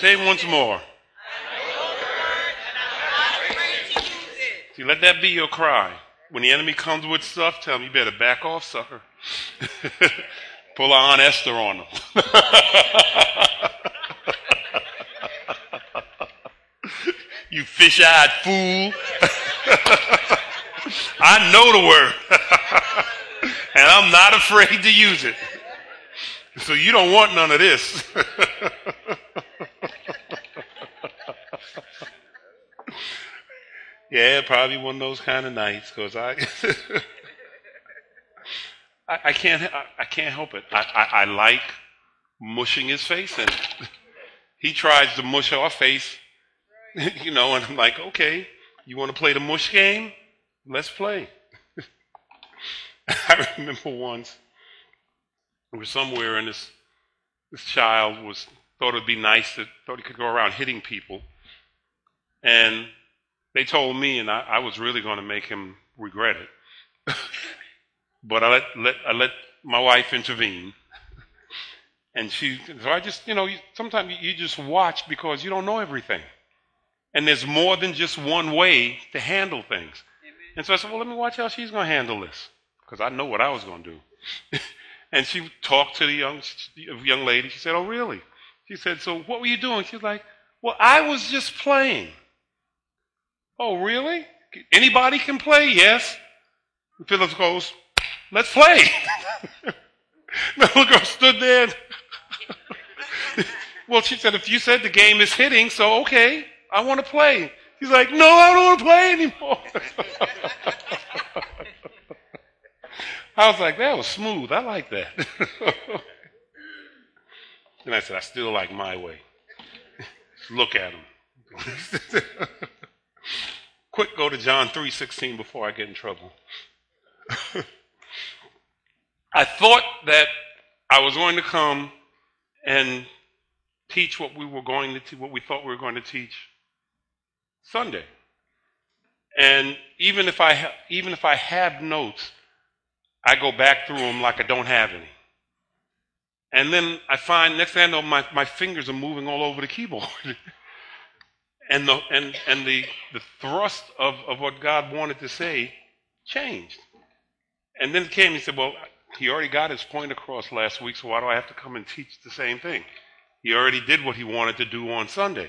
Say it once more. See, let that be your cry. When the enemy comes with stuff, tell him, you better back off, sucker. Pull a Aunt Esther on them. You fish-eyed fool. I know the word. And I'm not afraid to use it. So you don't want none of this. Yeah, probably one of those kind of nights, because I can't help it. I like mushing his face in. He tries to mush our face, and I'm like, okay, you want to play the mush game? Let's play. I remember once, we were somewhere, and this child thought it'd be nice, thought he could go around hitting people, and they told me, and I was really going to make him regret it. But I let my wife intervene. And so I just, sometimes you just watch because you don't know everything. And there's more than just one way to handle things. Amen. And so I said, well, let me watch how she's going to handle this. Because I know what I was going to do. And she talked to the young lady. She said, oh, really? She said, so what were you doing? She was like, well, I was just playing. Oh, really? Anybody can play? Yes. And Phyllis goes, let's play. The little girl stood there. Well, she said, if you said the game is hitting, so okay, I want to play. She's like, no, I don't want to play anymore. I was like, that was smooth. I like that. And I said, I still like my way. Look at him. Quick, go to John 3:16 before I get in trouble. I thought that I was going to come and teach what we thought we were going to teach Sunday. And even if I have notes, I go back through them like I don't have any. And then I find, next thing I know, my fingers are moving all over the keyboard. And the thrust of what God wanted to say changed. And then it came and he said, well, he already got his point across last week, so why do I have to come and teach the same thing? He already did what he wanted to do on Sunday.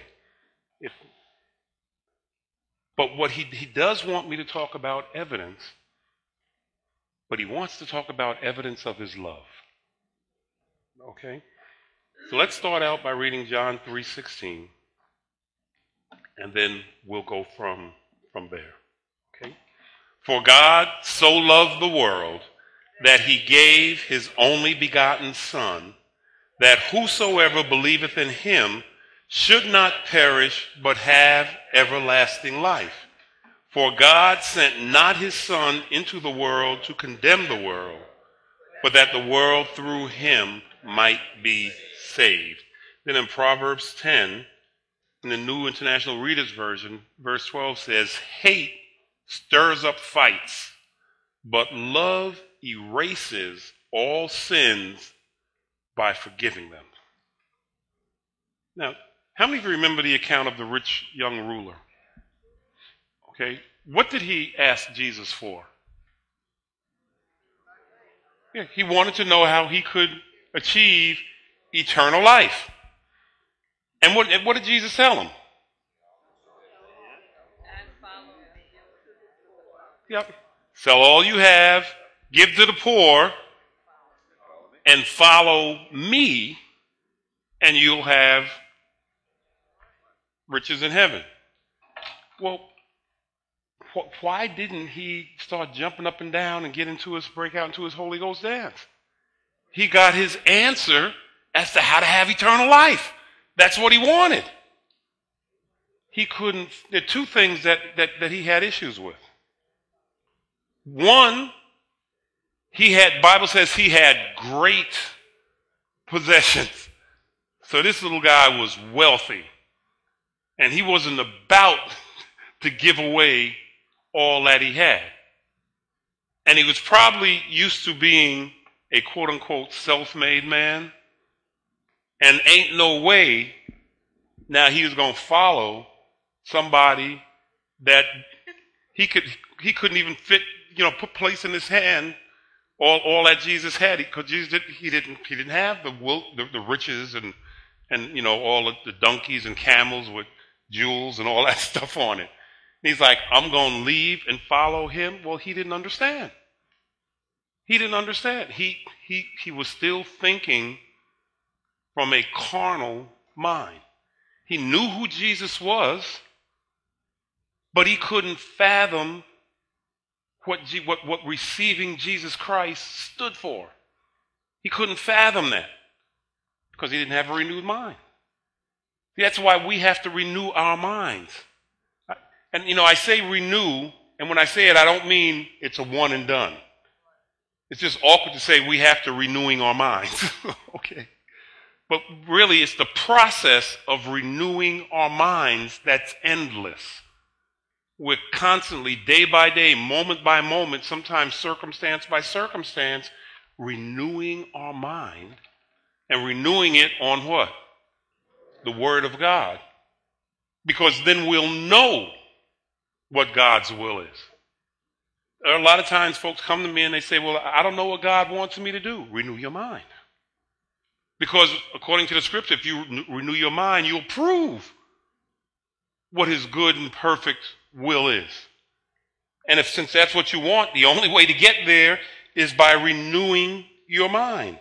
But what he does want me to talk about evidence, but he wants to talk about evidence of his love. Okay? So let's start out by reading John 3:16. And then we'll go from there. Okay? For God so loved the world that he gave his only begotten Son, that whosoever believeth in him should not perish, but have everlasting life. For God sent not his Son into the world to condemn the world, but that the world through him might be saved. Then in Proverbs 10, in the New International Reader's Version, verse 12 says, hate stirs up fights, but love erases all sins by forgiving them. Now, how many of you remember the account of the rich young ruler? Okay, what did he ask Jesus for? Yeah, he wanted to know how he could achieve eternal life. And what did Jesus tell him? Yep. Sell all you have, give to the poor, and follow me, and you'll have riches in heaven. Well, why didn't he start jumping up and down and break out into his Holy Ghost dance? He got his answer as to how to have eternal life. That's what he wanted. There are two things that he had issues with. One, Bible says he had great possessions. So this little guy was wealthy. And he wasn't about to give away all that he had. And he was probably used to being a quote-unquote self-made man. And ain't no way Now he was going to follow somebody that he couldn't even fit, put place in his hand all that Jesus had, because he didn't have the riches and all of the donkeys and camels with jewels and all that stuff on it. And he's like, I'm going to leave and follow him. Well, he didn't understand. He didn't understand. He was still thinking from a carnal mind. He knew who Jesus was, but he couldn't fathom what receiving Jesus Christ stood for. He couldn't fathom that because he didn't have a renewed mind. That's why we have to renew our minds. And, I say renew, and when I say it, I don't mean it's a one and done. It's just awkward to say we have to renewing our minds. Okay. But really, it's the process of renewing our minds that's endless. We're constantly, day by day, moment by moment, sometimes circumstance by circumstance, renewing our mind and renewing it on what? The Word of God. Because then we'll know what God's will is. A lot of times folks come to me and they say, well, I don't know what God wants me to do. Renew your mind. Because according to the scripture, if you renew your mind, you'll prove what his good and perfect will is. And since that's what you want, the only way to get there is by renewing your mind.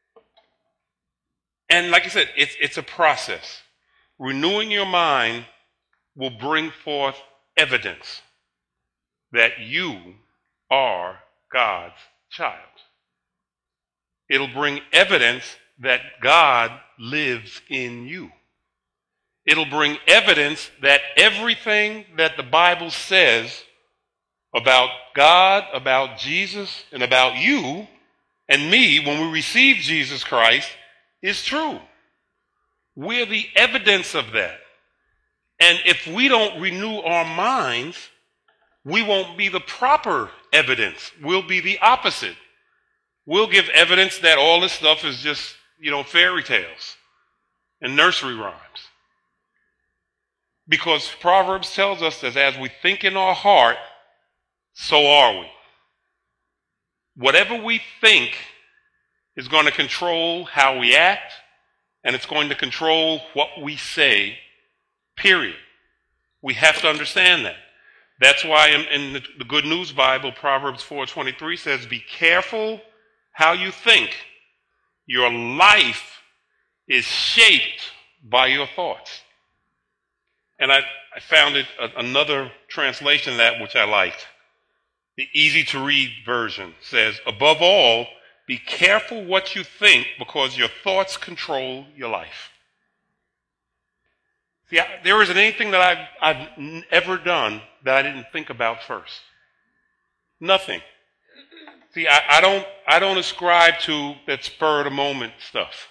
And like I said, it's a process. Renewing your mind will bring forth evidence that you are God's child. It'll bring evidence that God lives in you. It'll bring evidence that everything that the Bible says about God, about Jesus, and about you and me when we receive Jesus Christ is true. We're the evidence of that. And if we don't renew our minds, we won't be the proper evidence. We'll be the opposite. We'll give evidence that all this stuff is just, fairy tales and nursery rhymes. Because Proverbs tells us that as we think in our heart, so are we. Whatever we think is going to control how we act, and it's going to control what we say, period. We have to understand that. That's why in the Good News Bible, Proverbs 4:23 says, be careful how you think. Your life is shaped by your thoughts. And I found another translation of that which I liked. The easy-to-read version says, above all, be careful what you think because your thoughts control your life. See, there isn't anything that I've ever done that I didn't think about first. Nothing. See, I don't ascribe to that spur of the moment stuff.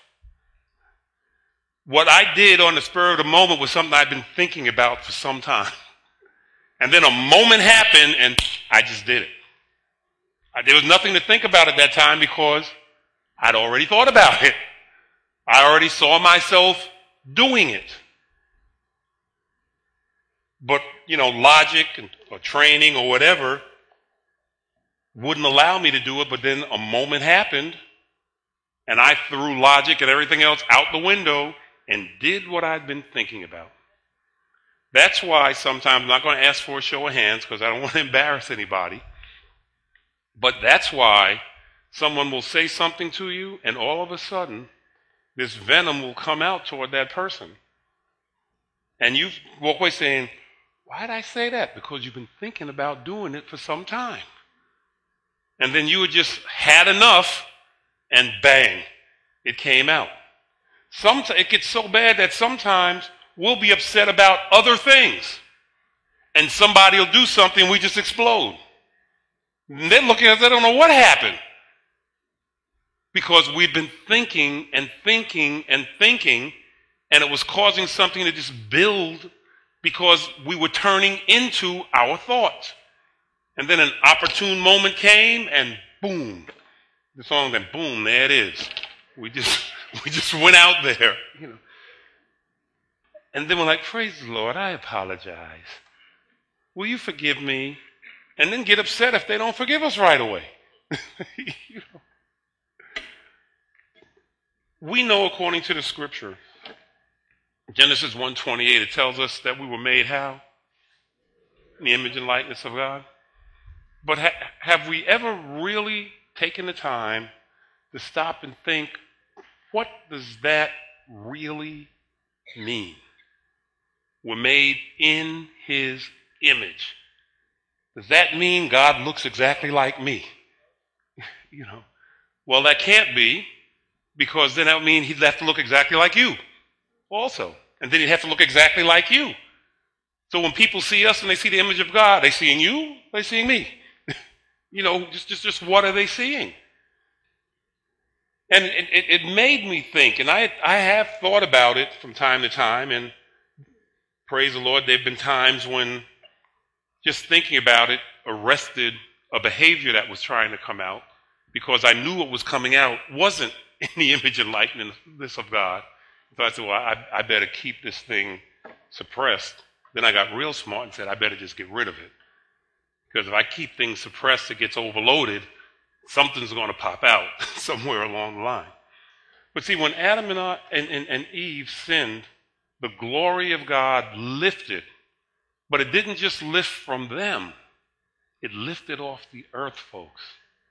What I did on the spur of the moment was something I've been thinking about for some time. And then a moment happened and I just did it. There was nothing to think about at that time because I'd already thought about it. I already saw myself doing it. But, logic or training or whatever wouldn't allow me to do it, but then a moment happened and I threw logic and everything else out the window and did what I'd been thinking about. That's why sometimes I'm not going to ask for a show of hands because I don't want to embarrass anybody. But that's why someone will say something to you and all of a sudden this venom will come out toward that person. And you walk away saying, why did I say that? Because you've been thinking about doing it for some time. And then you had just had enough and bang, it came out. It gets so bad that sometimes we'll be upset about other things. And somebody will do something and we just explode. And they're looking at us, they don't know what happened. Because we've been thinking and thinking and thinking, and it was causing something to just build because we were turning into our thoughts. And then an opportune moment came and boom. The song went boom, there it is. We just went out there. And then we're like, praise the Lord, I apologize. Will you forgive me? And then get upset if they don't forgive us right away. You know? We know according to the scripture, Genesis 1:28, it tells us that we were made how? In the image and likeness of God. But have we ever really taken the time to stop and think, what does that really mean? We're made in his image. Does that mean God looks exactly like me? You know, well, that can't be, because then that would mean he'd have to look exactly like you also. And then he'd have to look exactly like you. So when people see us and they see the image of God, they seeing you, they seeing me. You know, just what are they seeing? And it made me think, and I have thought about it from time to time, and praise the Lord, there have been times when just thinking about it arrested a behavior that was trying to come out, because I knew what was coming out wasn't in the image and likeness of God. So I said, well, I better keep this thing suppressed. Then I got real smart and said, I better just get rid of it. Because if I keep things suppressed, it gets overloaded, something's going to pop out somewhere along the line. But see, when Adam and Eve sinned, the glory of God lifted. But it didn't just lift from them. It lifted off the earth, folks.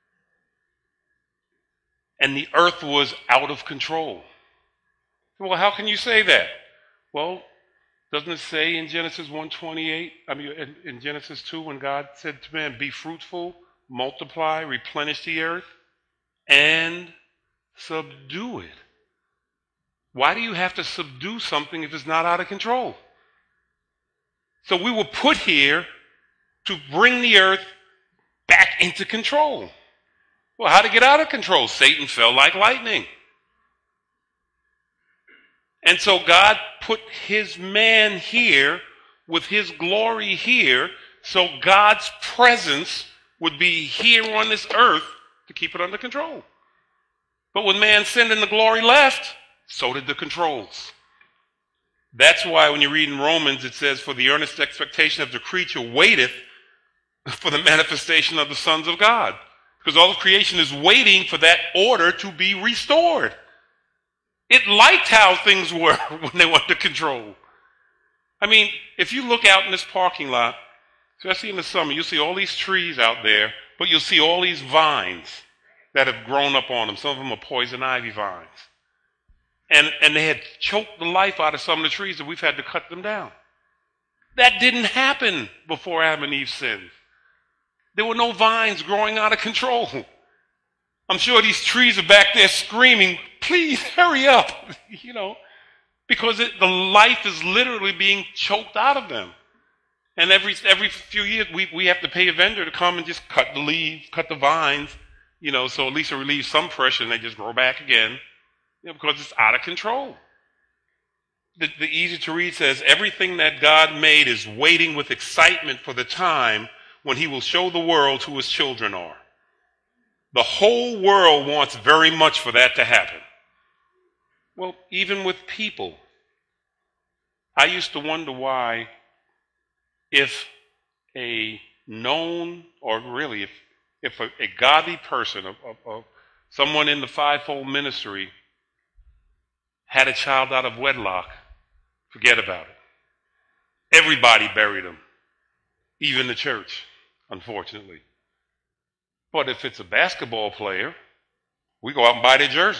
And the earth was out of control. Well, how can you say that? Well, doesn't it say in Genesis 1:28, in Genesis 2, when God said to man, be fruitful, multiply, replenish the earth, and subdue it? Why do you have to subdue something if it's not out of control? So we were put here to bring the earth back into control. Well, how to get out of control? Satan fell like lightning. And so God put his man here with his glory here, so God's presence would be here on this earth to keep it under control. But when man sinned and the glory left, so did the controls. That's why when you read in Romans, it says, for the earnest expectation of the creature waiteth for the manifestation of the sons of God. Because all of creation is waiting for that order to be restored. It liked how things were when they were under control. I mean, if you look out in this parking lot, especially in the summer, you'll see all these trees out there, but you'll see all these vines that have grown up on them. Some of them are poison ivy vines. And they had choked the life out of some of the trees, and we've had to cut them down. That didn't happen before Adam and Eve sinned. There were no vines growing out of control. I'm sure these trees are back there screaming, please hurry up, you know, because the life is literally being choked out of them. And every few years we have to pay a vendor to come and just cut the leaves, cut the vines, you know, so at least it relieves some pressure and they just grow back again, you know, because it's out of control. The easy to read says, everything that God made is waiting with excitement for the time when he will show the world who his children are. The whole world wants very much for that to happen. Well, even with people, I used to wonder why, if a known, or really if a godly person, of someone in the fivefold ministry had a child out of wedlock, forget about it. Everybody buried them, even the church, unfortunately. But if it's a basketball player, we go out and buy their jersey.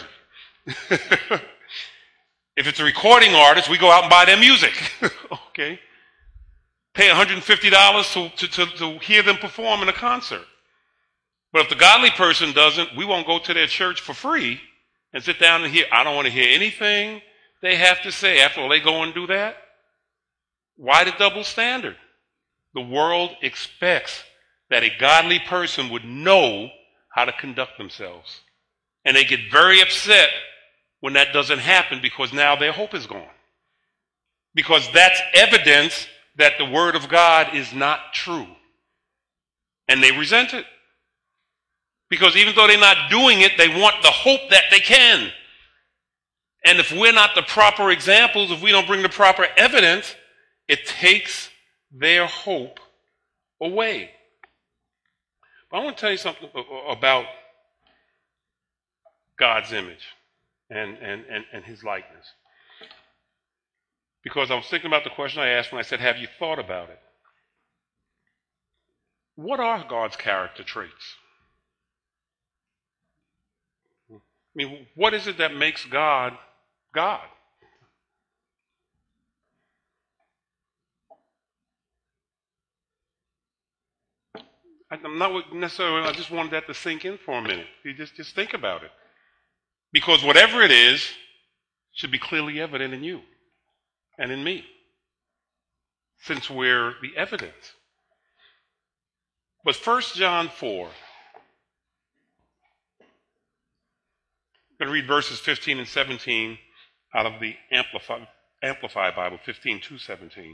If it's a recording artist, we go out and buy their music. Okay? Pay $150 to hear them perform in a concert. But if the godly person doesn't, we won't go to their church for free and sit down and hear. I don't want to hear anything they have to say. After all, they go and do that. Why the double standard? The world expects that a godly person would know how to conduct themselves. And they get very upset when that doesn't happen, because now their hope is gone. Because that's evidence that the word of God is not true. And they resent it. Because even though they're not doing it, they want the hope that they can. And if we're not the proper examples, if we don't bring the proper evidence, it takes their hope away. But I want to tell you something about God's image and his likeness. Because I was thinking about the question I asked when I said, have you thought about it? What are God's character traits? I mean, what is it that makes God God? I'm not necessarily, I just wanted that to sink in for a minute. You just think about it. Because whatever it is should be clearly evident in you and in me, since we're the evidence. But 1 John 4, I'm going to read verses 15 and 17 out of the Amplified Bible, 15 to 17.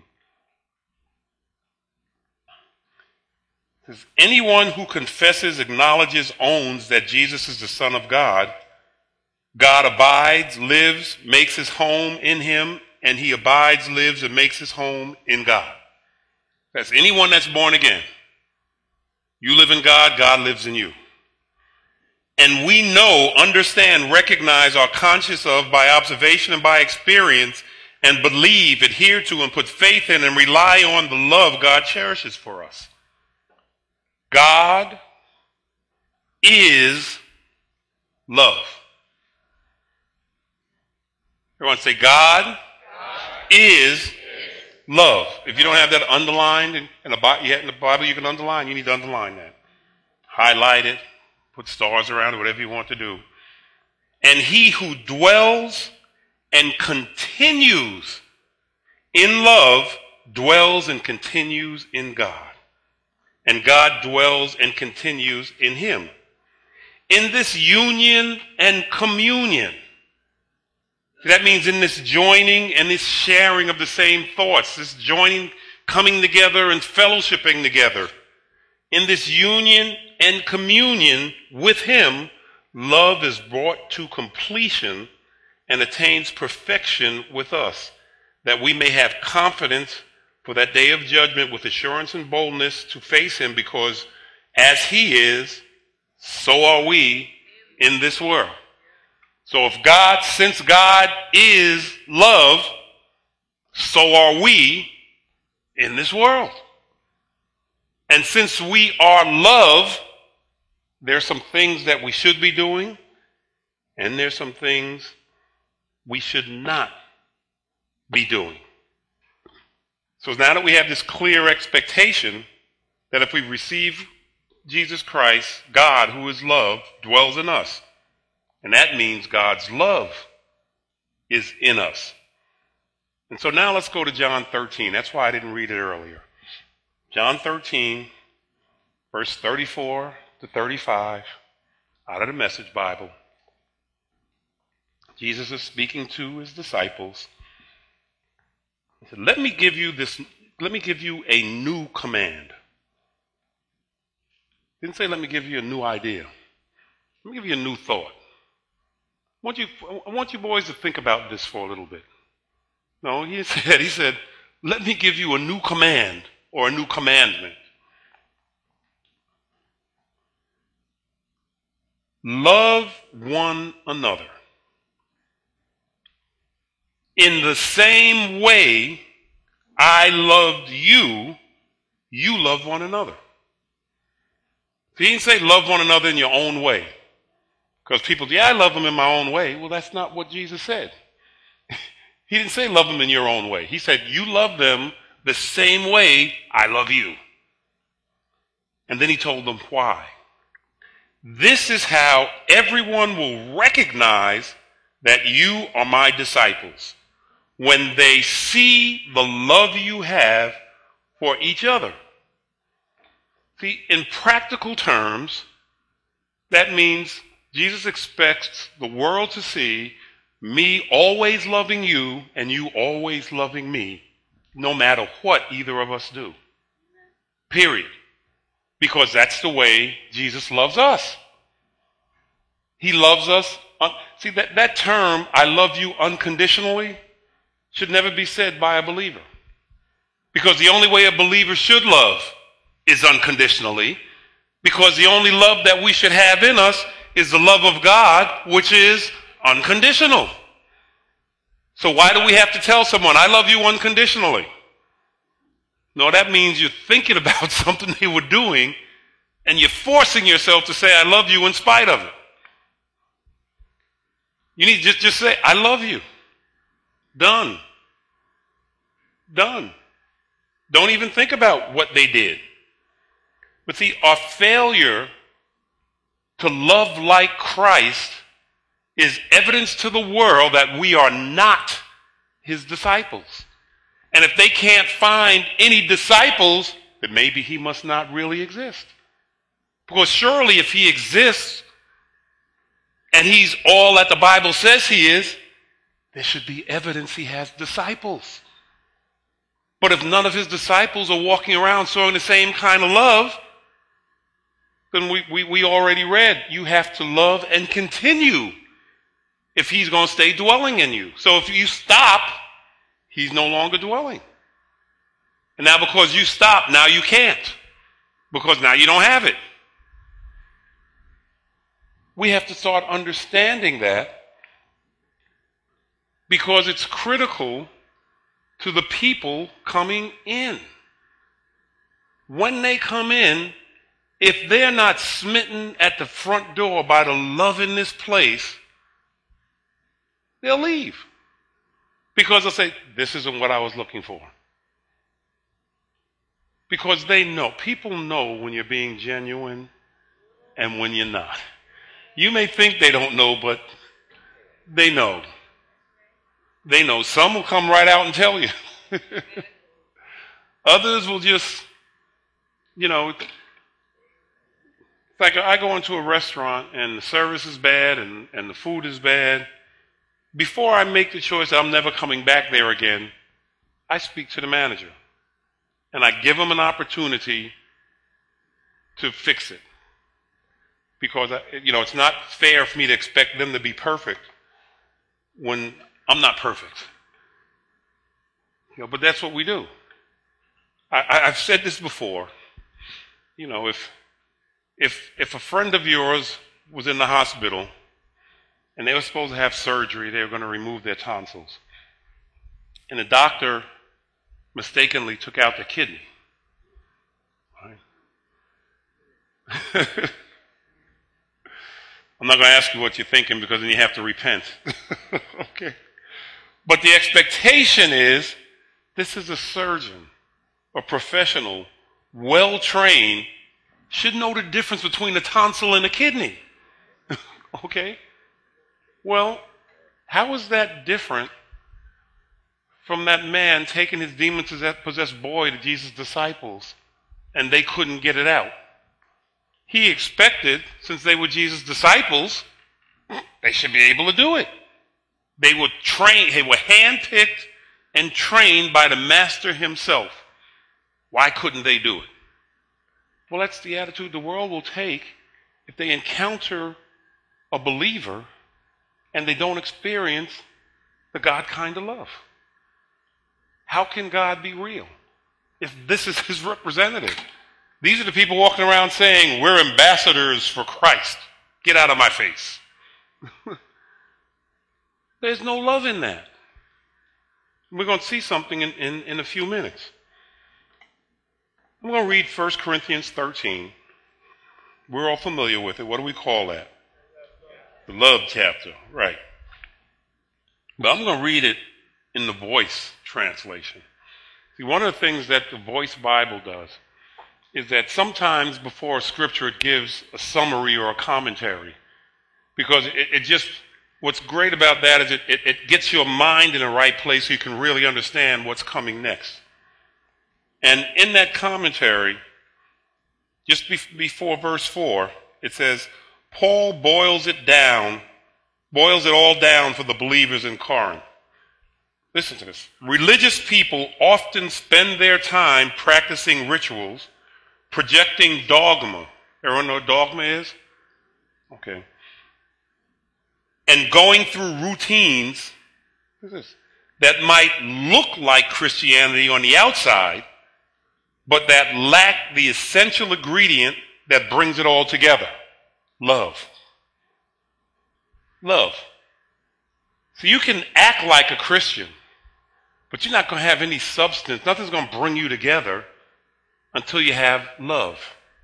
It says, anyone who confesses, acknowledges, owns that Jesus is the Son of God, God abides, lives, makes his home in him, and he abides, lives, and makes his home in God. That's anyone that's born again. You live in God, God lives in you. And we know, understand, recognize, are conscious of by observation and by experience, and believe, adhere to, and put faith in, and rely on the love God cherishes for us. God is love. Everyone say, God is love. If you don't have that underlined in the Bible, you can underline. You need to underline that. Highlight it. Put stars around it, whatever you want to do. And he who dwells and continues in love dwells and continues in God. And God dwells and continues in him. In this union and communion, that means in this joining and this sharing of the same thoughts, this joining, coming together and fellowshipping together. In this union and communion with him, love is brought to completion and attains perfection with us, that we may have confidence for that day of judgment with assurance and boldness to face him, because as he is, so are we in this world. So since God is love, so are we in this world. And since we are love, there's some things that we should be doing, and there's some things we should not be doing. So now that we have this clear expectation that if we receive Jesus Christ, God, who is love, dwells in us. And that means God's love is in us. And so now let's go to John 13. That's why I didn't read it earlier. John 13, verse 34 to 35, out of the Message Bible. Jesus is speaking to his disciples. He said, let me give you a new command. He didn't say, let me give you a new idea. Let me give you a new thought. I want you boys to think about this for a little bit. No, he said, let me give you a new command or a new commandment. Love one another. In the same way I loved you, you love one another. He didn't say love one another in your own way. Because people, I love them in my own way. Well, that's not what Jesus said. He didn't say love them in your own way. He said you love them the same way I love you. And then he told them why. This is how everyone will recognize that you are my disciples, when they see the love you have for each other. See, in practical terms, that means Jesus expects the world to see me always loving you and you always loving me, no matter what either of us do. Period. Because that's the way Jesus loves us. He loves us See, that term, I love you unconditionally, should never be said by a believer. Because the only way a believer should love is unconditionally. Because the only love that we should have in us is the love of God, which is unconditional. So why do we have to tell someone, I love you unconditionally? No, that means you're thinking about something they were doing and you're forcing yourself to say, I love you in spite of it. You need to just say, I love you. Done. Done. Don't even think about what they did. But see, our failure to love like Christ is evidence to the world that we are not his disciples. And if they can't find any disciples, then maybe he must not really exist. Because surely if he exists and he's all that the Bible says he is, there should be evidence he has disciples. But if none of his disciples are walking around showing the same kind of love, then we already read, you have to love and continue if he's going to stay dwelling in you. So if you stop, he's no longer dwelling. And now because you stop, now you can't. Because now you don't have it. We have to start understanding that because it's critical to the people coming in. When they come in, if they're not smitten at the front door by the love in this place, they'll leave. Because they'll say, this isn't what I was looking for. Because they know. People know when you're being genuine and when you're not. You may think they don't know, but they know. They know. Some will come right out and tell you. Others will just, it's like I go into a restaurant and the service is bad and the food is bad. Before I make the choice that I'm never coming back there again, I speak to the manager. And I give them an opportunity to fix it. Because, it's not fair for me to expect them to be perfect when I'm not perfect. But that's what we do. I've said this before. If a friend of yours was in the hospital and they were supposed to have surgery, they were going to remove their tonsils, and the doctor mistakenly took out their kidney. Right? I'm not going to ask you what you're thinking because then you have to repent. Okay. But the expectation is this is a surgeon, a professional, well-trained, should know the difference between a tonsil and a kidney. Okay? Well, how is that different from that man taking his demon-possessed boy to Jesus' disciples and they couldn't get it out? He expected, since they were Jesus' disciples, they should be able to do it. They were handpicked and trained by the master himself. Why couldn't they do it? Well, that's the attitude the world will take if they encounter a believer and they don't experience the God kind of love. How can God be real if this is his representative? These are the people walking around saying, we're ambassadors for Christ. Get out of my face. There's no love in that. We're going to see something in a few minutes. I'm going to read 1 Corinthians 13. We're all familiar with it. What do we call that? The love chapter, right. But I'm going to read it in the Voice translation. See, one of the things that the Voice Bible does is that sometimes before a scripture it gives a summary or a commentary. Because it just, what's great about that is it gets your mind in the right place so you can really understand what's coming next. And in that commentary, just before verse 4, it says, Paul boils it all down for the believers in Corinth. Listen to this. Religious people often spend their time practicing rituals, projecting dogma. Everyone know what dogma is? Okay. and going through routines that might look like Christianity on the outside, but that lack the essential ingredient that brings it all together: love. Love. So you can act like a Christian, but you're not going to have any substance. Nothing's going to bring you together until you have love.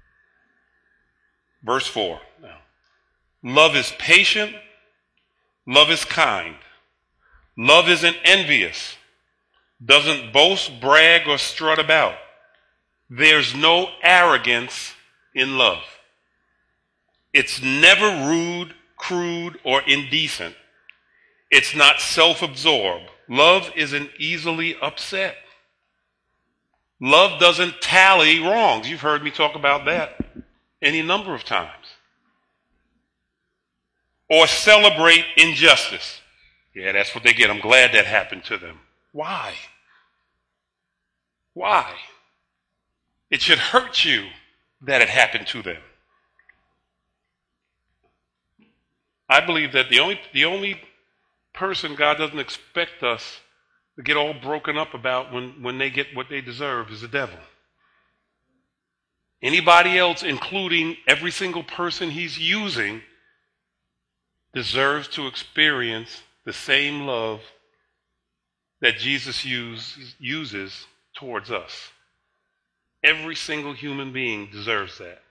Verse 4. Now, love is patient. Love is kind. Love isn't envious. Doesn't boast, brag, or strut about. There's no arrogance in love. It's never rude, crude, or indecent. It's not self-absorbed. Love isn't easily upset. Love doesn't tally wrongs. You've heard me talk about that any number of times. Or celebrate injustice. Yeah, that's what they get. I'm glad that happened to them. Why? Why? It should hurt you that it happened to them. I believe that the only person God doesn't expect us to get all broken up about when they get what they deserve is the devil. Anybody else, including every single person he's using, deserves to experience the same love that Jesus uses towards us. Every single human being deserves that.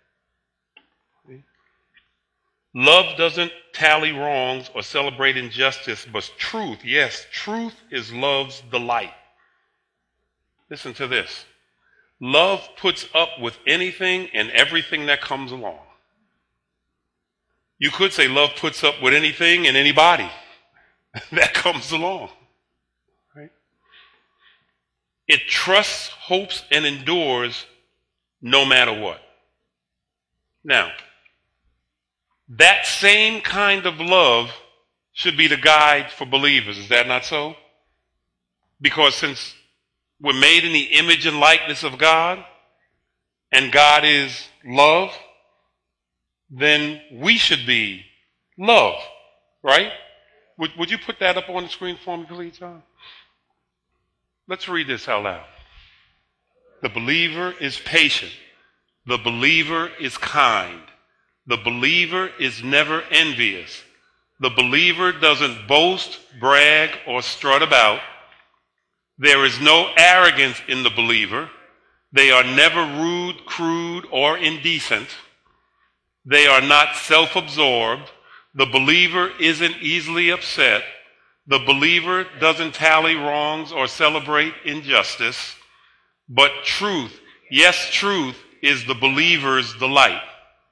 Love doesn't tally wrongs or celebrate injustice, but truth. Yes, truth is love's delight. Listen to this. Love puts up with anything and everything that comes along. You could say love puts up with anything and anybody that comes along. Right? It trusts, hopes, and endures no matter what. Now, that same kind of love should be the guide for believers. Is that not so? Because since we're made in the image and likeness of God, and God is love, then we should be love, right? Would you put that up on the screen for me, please, John? Let's read this out loud. The believer is patient. The believer is kind. The believer is never envious. The believer doesn't boast, brag, or strut about. There is no arrogance in the believer. They are never rude, crude, or indecent. They are not self-absorbed. The believer isn't easily upset. The believer doesn't tally wrongs or celebrate injustice. But truth, yes, truth is the believer's delight.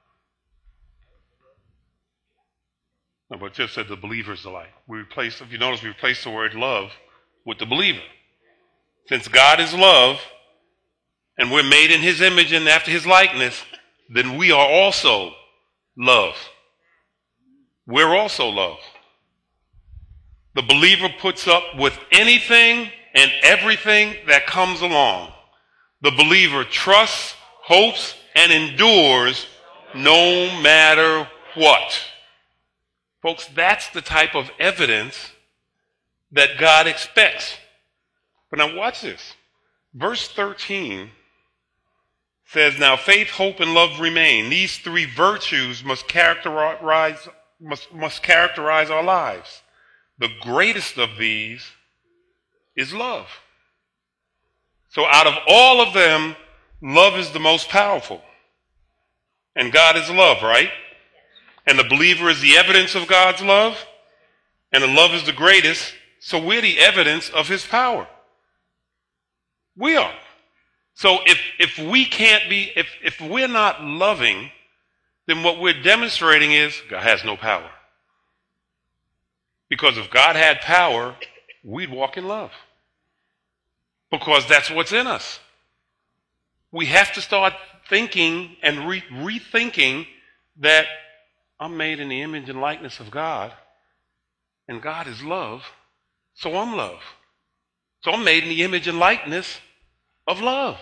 No, but it just said the believer's delight. If you notice, we replaced the word love with the believer. Since God is love, and we're made in his image and after his likeness, then we are also love. We're also love. The believer puts up with anything and everything that comes along. The believer trusts, hopes, and endures no matter what. Folks, that's the type of evidence that God expects. But now watch this. Verse 13 says, now faith, hope, and love remain. These three virtues must characterize our lives. The greatest of these is love. So out of all of them, love is the most powerful. And God is love, right? And the believer is the evidence of God's love. And the love is the greatest. So we're the evidence of his power. We are. So if we're not loving, then what we're demonstrating is God has no power. Because if God had power, we'd walk in love. Because that's what's in us. We have to start thinking and rethinking that I'm made in the image and likeness of God, and God is love, so I'm love. So I'm made in the image and likeness of love.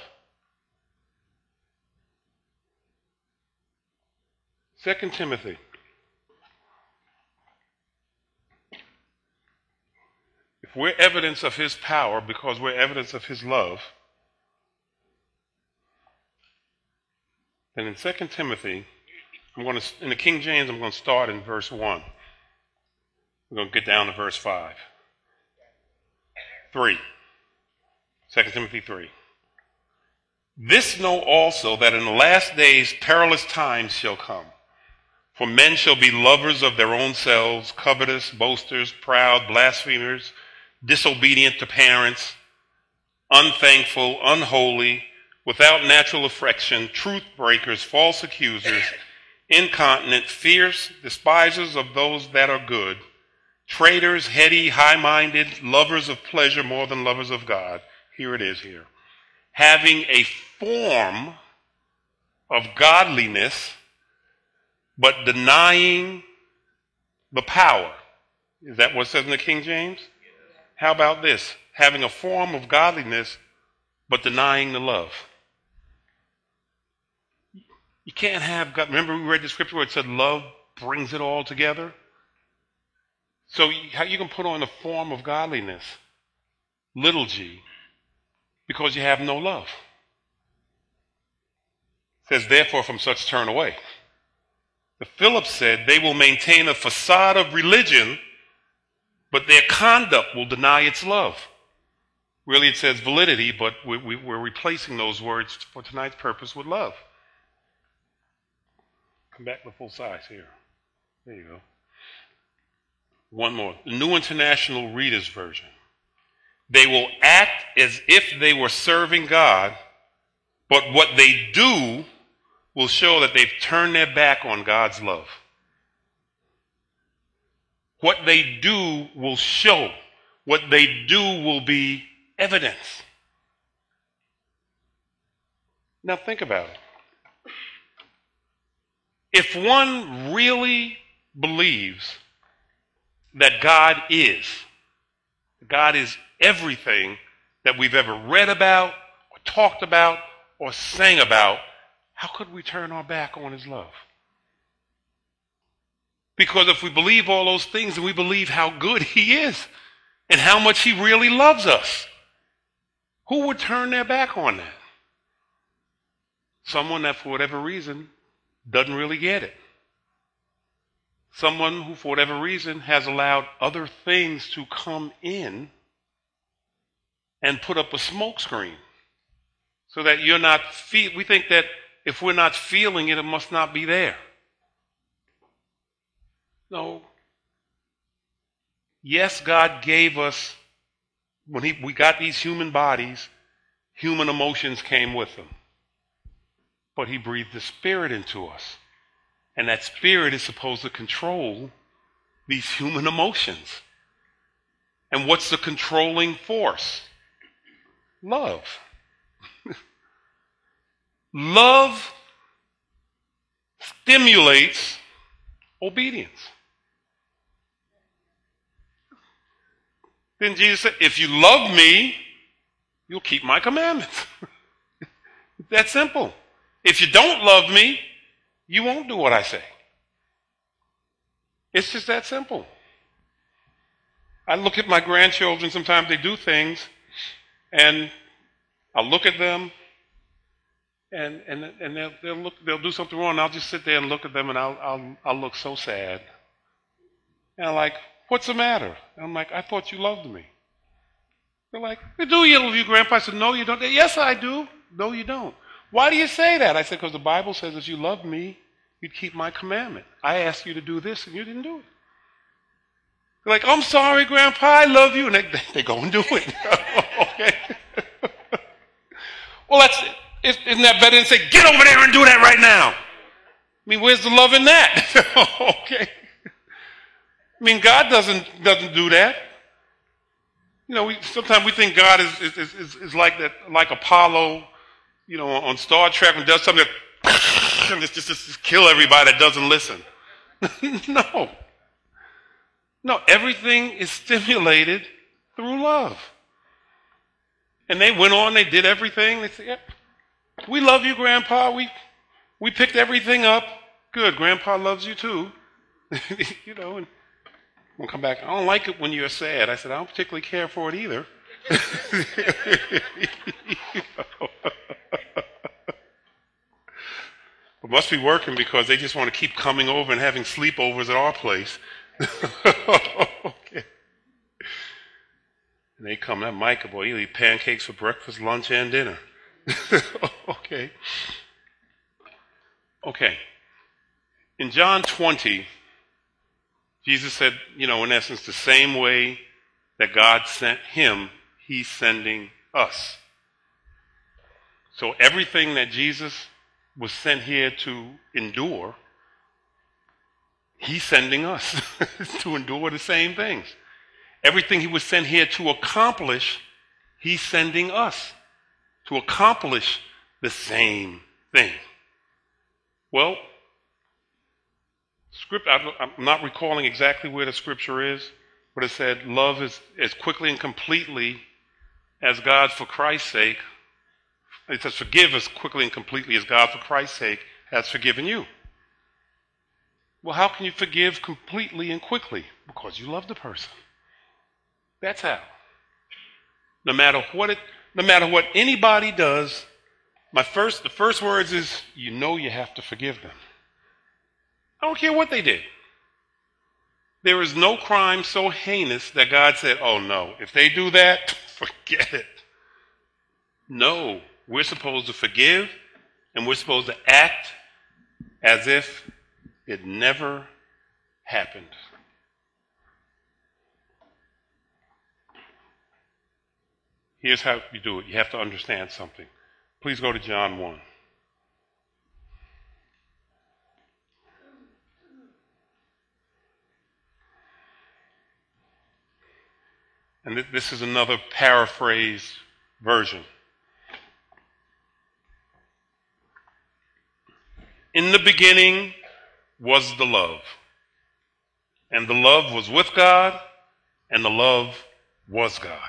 2 Timothy we're evidence of his power because we're evidence of his love, then in 2 Timothy, in the King James, I'm going to start in verse 1. We're going to get down to verse 5. 3. 2 Timothy 3. This know also that in the last days perilous times shall come. For men shall be lovers of their own selves, covetous, boasters, proud, blasphemers, disobedient to parents, unthankful, unholy, without natural affection, truth breakers, false accusers, incontinent, fierce, despisers of those that are good, traitors, heady, high-minded, lovers of pleasure more than lovers of God. Here it is here. Having a form of godliness, but denying the power. Is that what it says in the King James? How about this? Having a form of godliness, but denying the love. You can't have God. Remember we read the scripture where it said love brings it all together? So how you can put on a form of godliness, little g, because you have no love. It says, therefore, from such turn away. But Philip said, they will maintain a facade of religion, but their conduct will deny its love. Really, it says validity, but we're replacing those words for tonight's purpose with love. Come back to full size here. There you go. One more. The New International Reader's Version. They will act as if they were serving God, but what they do will show that they've turned their back on God's love. What they do will show. What they do will be evidence. Now think about it. If one really believes that God is everything that we've ever read about, or talked about, or sang about, how could we turn our back on his love? Because if we believe all those things, then we believe how good he is and how much he really loves us. Who would turn their back on that? Someone that for whatever reason doesn't really get it. Someone who for whatever reason has allowed other things to come in and put up a smoke screen so that you're not we think that if we're not feeling it, it must not be there. No. Yes, God gave us, when we got these human bodies, human emotions came with them. But he breathed the Spirit into us. And that Spirit is supposed to control these human emotions. And what's the controlling force? Love. Love stimulates obedience. Then Jesus said, if you love me, you'll keep my commandments. It's that simple. If you don't love me, you won't do what I say. It's just that simple. I look at my grandchildren, sometimes they do things, and I'll look at them, and they'll do something wrong, and I'll just sit there and look at them, and I'll look so sad. And I'm like, what's the matter? And I'm like, I thought you loved me. They're like, do you love you, Grandpa? I said, no, you don't. Yes, I do. No, you don't. Why do you say that? I said, because the Bible says if you love me, you'd keep my commandment. I asked you to do this, and you didn't do it. They're like, I'm sorry, Grandpa, I love you. And they go and do it. Okay. Well, isn't that better than say, get over there and do that right now? I mean, where's the love in that? Okay. I mean, God doesn't do that. You know, sometimes we think God is like that, like Apollo, you know, on Star Trek, and does something that just kill everybody that doesn't listen. No, everything is stimulated through love. And they went on, they did everything. They said, yep, we love you, Grandpa. We picked everything up. Good, Grandpa loves you too. You know, and We'll come back. I don't like it when you're sad. I said, I don't particularly care for it either. It must be working because they just want to keep coming over and having sleepovers at our place. Okay. And they come, that Micah boy, he'll eat pancakes for breakfast, lunch, and dinner. Okay. Okay. In John 20, Jesus said, in essence, the same way that God sent him, he's sending us. So everything that Jesus was sent here to endure, he's sending us to endure the same things. Everything he was sent here to accomplish, he's sending us to accomplish the same thing. Well, I'm not recalling exactly where the scripture is, but it said, love is as quickly and completely as God for Christ's sake. It says, forgive as quickly and completely as God for Christ's sake has forgiven you. Well, how can you forgive completely and quickly? Because you love the person. That's how. No matter what anybody does, the first words is, you have to forgive them. I don't care what they did. There is no crime so heinous that God said, oh no, if they do that, forget it. No, we're supposed to forgive, and we're supposed to act as if it never happened. Here's how you do it. You have to understand something. Please go to John 1. And this is another paraphrased version. In the beginning was the love. And the love was with God, and the love was God.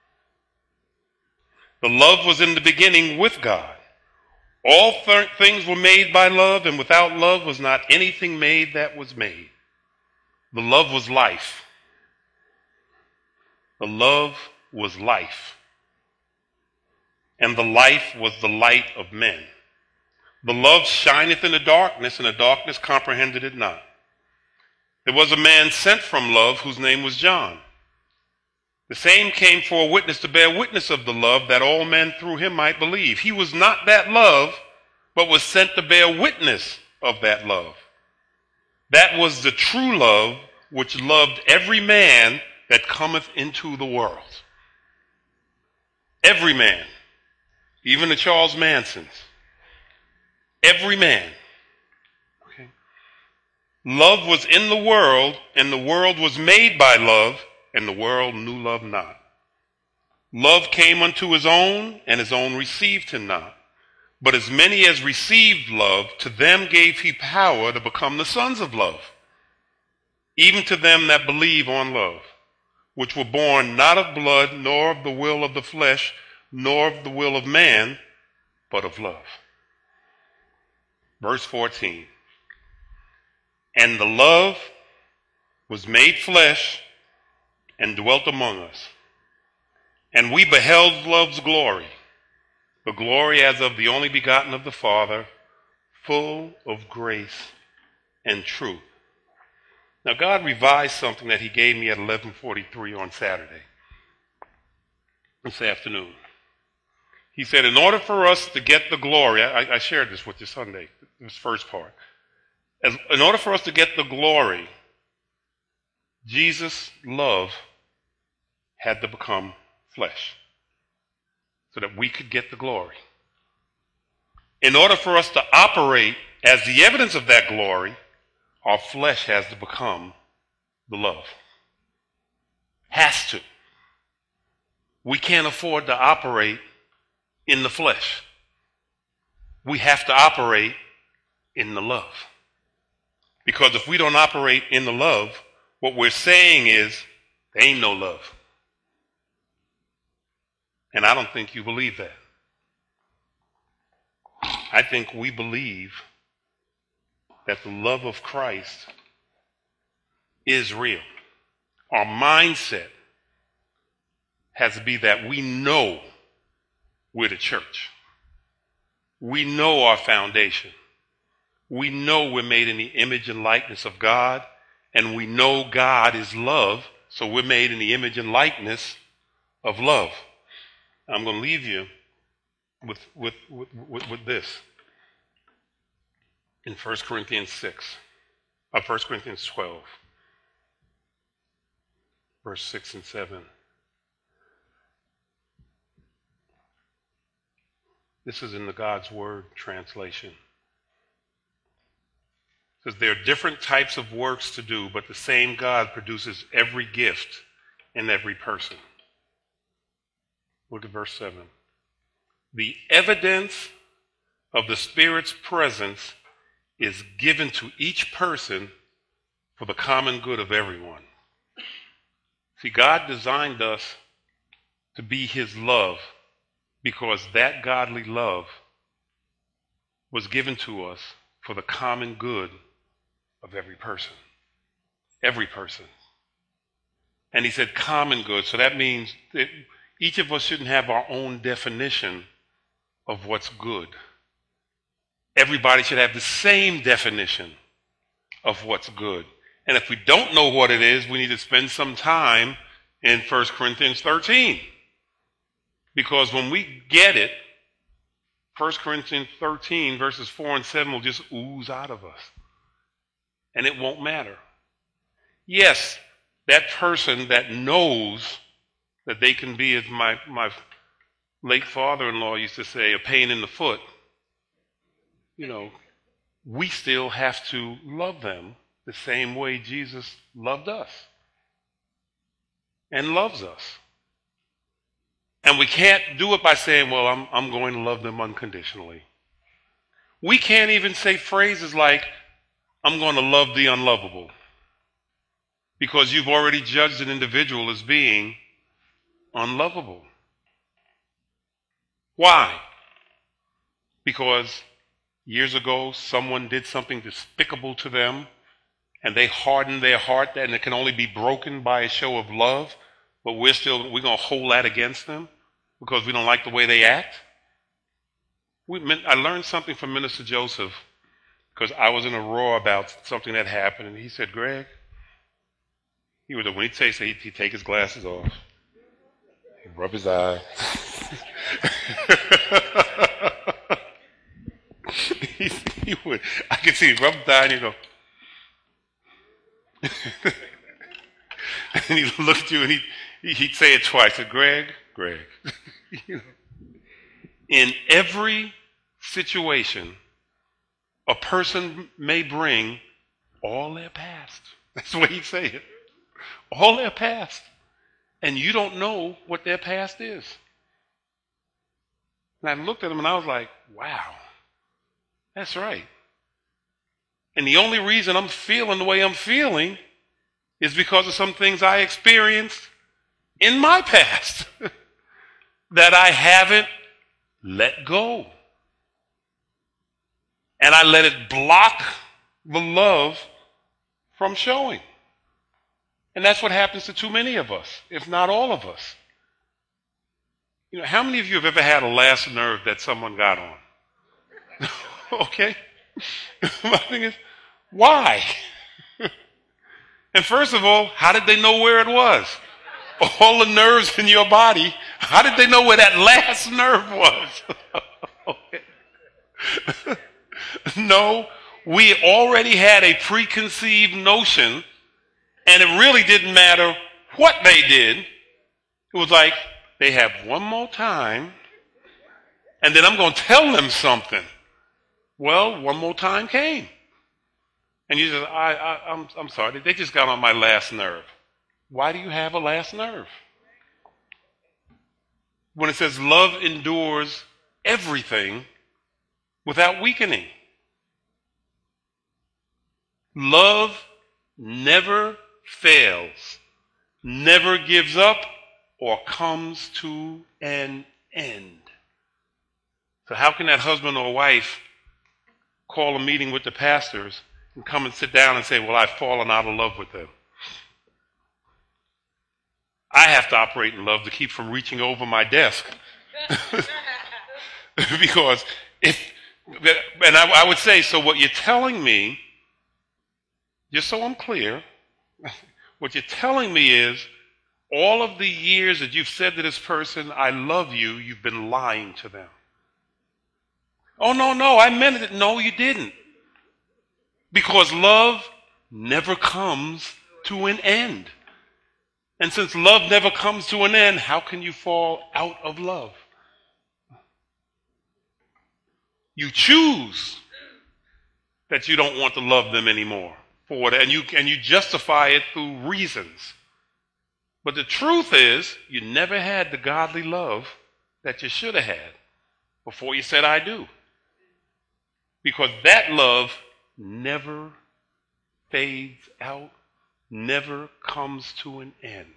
The love was in the beginning with God. All things were made by love, and without love was not anything made that was made. The love was life. The love was life. And the life was the light of men. The love shineth in the darkness, and the darkness comprehended it not. There was a man sent from love, whose name was John. The same came for a witness to bear witness of the love, that all men through him might believe. He was not that love, but was sent to bear witness of that love. That was the true love, which loved every man that cometh into the world. Every man, even the Charles Mansons. Every man. Okay. Love was in the world, and the world was made by love, and the world knew love not. Love came unto his own, and his own received him not. But as many as received love, to them gave he power to become the sons of love, even to them that believe on love, which were born not of blood, nor of the will of the flesh, nor of the will of man, but of love. Verse 14. And the love was made flesh and dwelt among us. And we beheld love's glory, the glory as of the only begotten of the Father, full of grace and truth. Now God revised something that he gave me at 11:43 on Saturday, this afternoon. He said, in order for us to get the glory, I shared this with you Sunday, this first part. In order for us to get the glory, Jesus' love had to become flesh so that we could get the glory. In order for us to operate as the evidence of that glory, our flesh has to become the love. Has to. We can't afford to operate in the flesh. We have to operate in the love. Because if we don't operate in the love, what we're saying is, there ain't no love. And I don't think you believe that. I think we believe that the love of Christ is real. Our mindset has to be that we know we're the church. We know our foundation. We know we're made in the image and likeness of God, and we know God is love, so we're made in the image and likeness of love. I'm going to leave you with this. In 1 Corinthians 12, verse 6 and 7. This is in the God's Word translation. It says, there are different types of works to do, but the same God produces every gift in every person. Look at verse 7. The evidence of the Spirit's presence is given to each person for the common good of everyone. See, God designed us to be his love because that godly love was given to us for the common good of every person. Every person. And he said common good, so that means that each of us shouldn't have our own definition of what's good. Everybody should have the same definition of what's good. And if we don't know what it is, we need to spend some time in 1 Corinthians 13. Because when we get it, 1 Corinthians 13, verses 4 and 7 will just ooze out of us. And it won't matter. Yes, that person that knows that they can be, as my late father-in-law used to say, a pain in the foot, we still have to love them the same way Jesus loved us and loves us. And we can't do it by saying, well, I'm going to love them unconditionally. We can't even say phrases like, I'm going to love the unlovable, because you've already judged an individual as being unlovable. Why? Because years ago, someone did something despicable to them, and they hardened their heart, and it can only be broken by a show of love, but we're going to hold that against them because we don't like the way they act. I learned something from Minister Joseph because I was in a roar about something that happened, and he said, Greg, when he'd say, he'd take his glasses off, he'd rub his eye. he would. I could see him rub his eye, and he'd go, and he'd look at you, and he'd say it twice. He said, Greg. In every situation, a person may bring all their past. That's the way he'd say it. All their past. And you don't know what their past is. And I looked at him and I was like, wow, that's right. And the only reason I'm feeling the way I'm feeling is because of some things I experienced in my past that I haven't let go. And I let it block the love from showing. And that's what happens to too many of us, if not all of us. How many of you have ever had a last nerve that someone got on? Okay? My thing is, why? And first of all, how did they know where it was? All the nerves in your body, how did they know where that last nerve was? Okay. No, we already had a preconceived notion, and it really didn't matter what they did. It was like, they have one more time, and then I'm going to tell them something. Well, one more time came. And you just, I'm sorry, they just got on my last nerve. Why do you have a last nerve? When it says love endures everything without weakening. Love never fails, never gives up, or comes to an end. So how can that husband or wife call a meeting with the pastors and come and sit down and say, well, I've fallen out of love with them? I have to operate in love to keep from reaching over my desk. Because I would say, so what you're telling me, just so I'm clear, what you're telling me is all of the years that you've said to this person, I love you, you've been lying to them. Oh, no, I meant it. No, you didn't. Because love never comes to an end. And since love never comes to an end, how can you fall out of love? You choose that you don't want to love them anymore for what, and you justify it through reasons. But the truth is, you never had the godly love that you should have had before you said I do. Because that love never fades out, never comes to an end.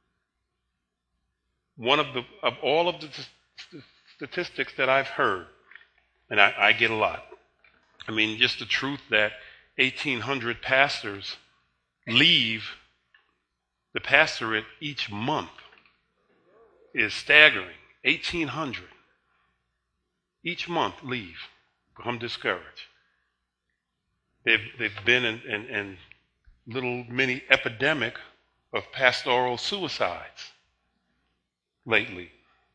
One of all of the statistics that I've heard, and I get a lot. I mean, just the truth that 1,800 pastors leave the pastorate each month is staggering. 1,800 each month leave, become discouraged. They've been in little mini epidemic of pastoral suicides lately.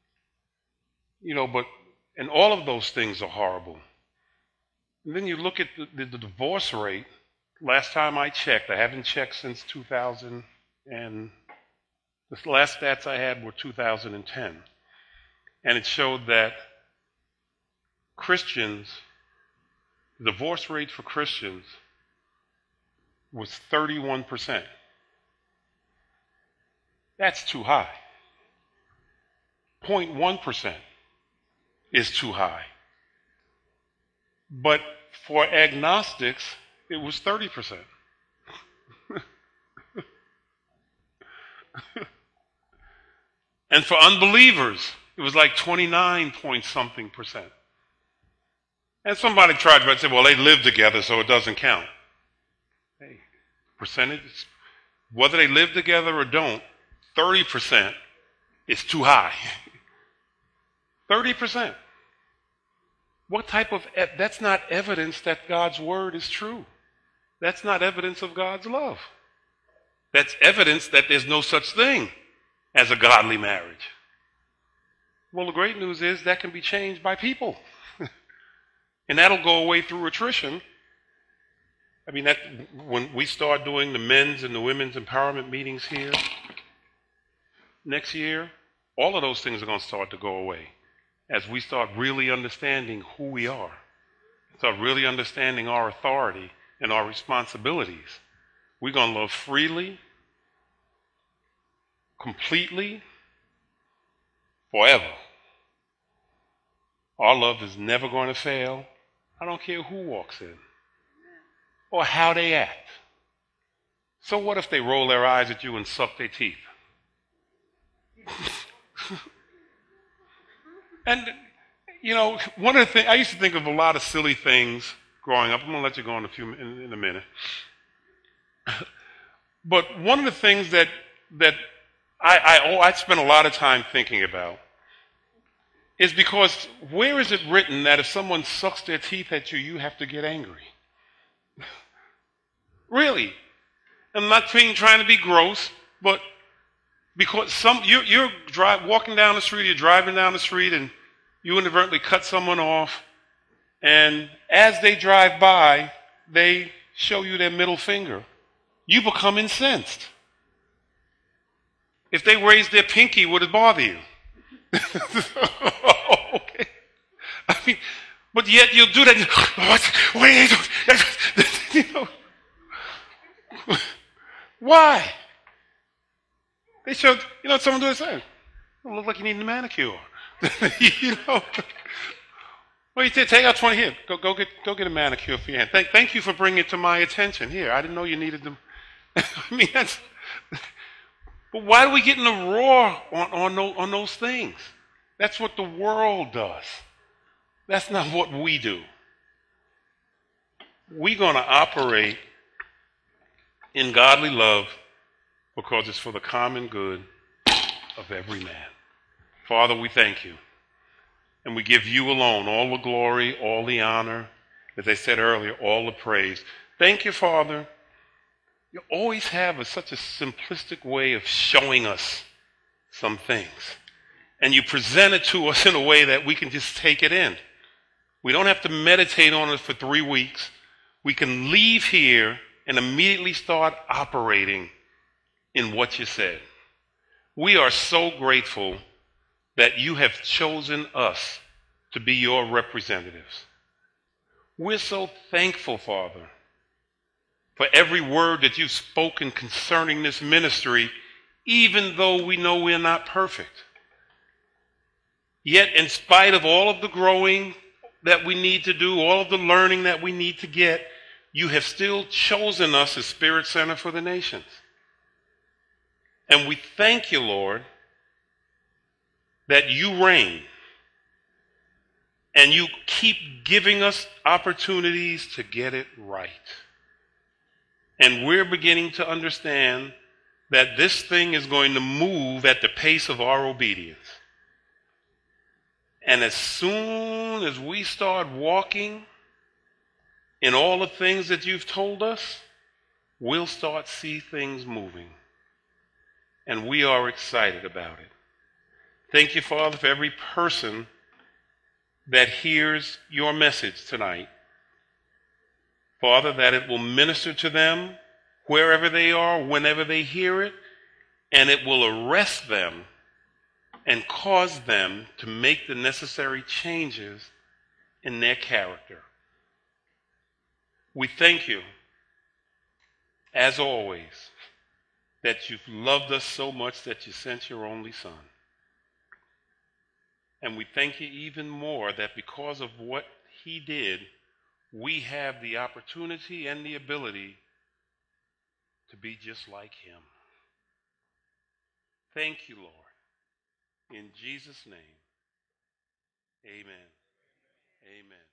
And all of those things are horrible. And then you look at the divorce rate. Last time I checked, I haven't checked since 2000, and the last stats I had were 2010. And it showed that the divorce rate for Christians was 31%. That's too high. 0.1% is too high. But for agnostics, it was 30%. And for unbelievers, it was like 29 point something percent. And somebody tried to say, well, they live together, so it doesn't count. Hey, percentage, whether they live together or don't, 30% is too high. 30%. What type of, that's not evidence that God's word is true. That's not evidence of God's love. That's evidence that there's no such thing as a godly marriage. Well, the great news is that can be changed by people. And that'll go away through attrition. I mean, that when we start doing the men's and the women's empowerment meetings here next year, all of those things are going to start to go away as we start really understanding who we are, start really understanding our authority and our responsibilities. We're going to love freely, completely, forever. Our love is never going to fail. I don't care who walks in or how they act. So what if they roll their eyes at you and suck their teeth? And, one of the things, I used to think of a lot of silly things growing up. I'm going to let you go in a minute. But one of the things that I spend a lot of time thinking about is because where is it written that if someone sucks their teeth at you, you have to get angry? Really? I'm not trying to be gross, but because you're walking down the street, you're driving down the street, and you inadvertently cut someone off, and as they drive by, they show you their middle finger. You become incensed. If they raise their pinky, would it bother you? Okay. I mean, but yet you'll do that. What are you doing? Why? They showed, someone do the same. It look like you need a manicure. Well, you take out 20 here. Go get a manicure for your hand. Thank you for bringing it to my attention. Here, I didn't know you needed them. I mean, but why do we get in a roar on those things? That's what the world does. That's not what we do. We're going to operate in godly love because it's for the common good of every man. Father, we thank you. And we give you alone all the glory, all the honor, as I said earlier, all the praise. Thank you, Father. You always have such a simplistic way of showing us some things. And you present it to us in a way that we can just take it in. We don't have to meditate on it for 3 weeks. We can leave here and immediately start operating in what you said. We are so grateful that you have chosen us to be your representatives. We're so thankful, Father, for every word that you've spoken concerning this ministry, even though we know we're not perfect. Yet, in spite of all of the growing that we need to do, all of the learning that we need to get, you have still chosen us as Spirit Center for the Nations. And we thank you, Lord, that you reign and you keep giving us opportunities to get it right. And we're beginning to understand that this thing is going to move at the pace of our obedience. And as soon as we start walking in all the things that you've told us, we'll start see things moving. And we are excited about it. Thank you, Father, for every person that hears your message tonight. Father, that it will minister to them wherever they are, whenever they hear it, and it will arrest them and cause them to make the necessary changes in their character. We thank you, as always, that you've loved us so much that you sent your only Son. And we thank you even more that because of what he did, we have the opportunity and the ability to be just like him. Thank you, Lord. In Jesus' name, amen. Amen.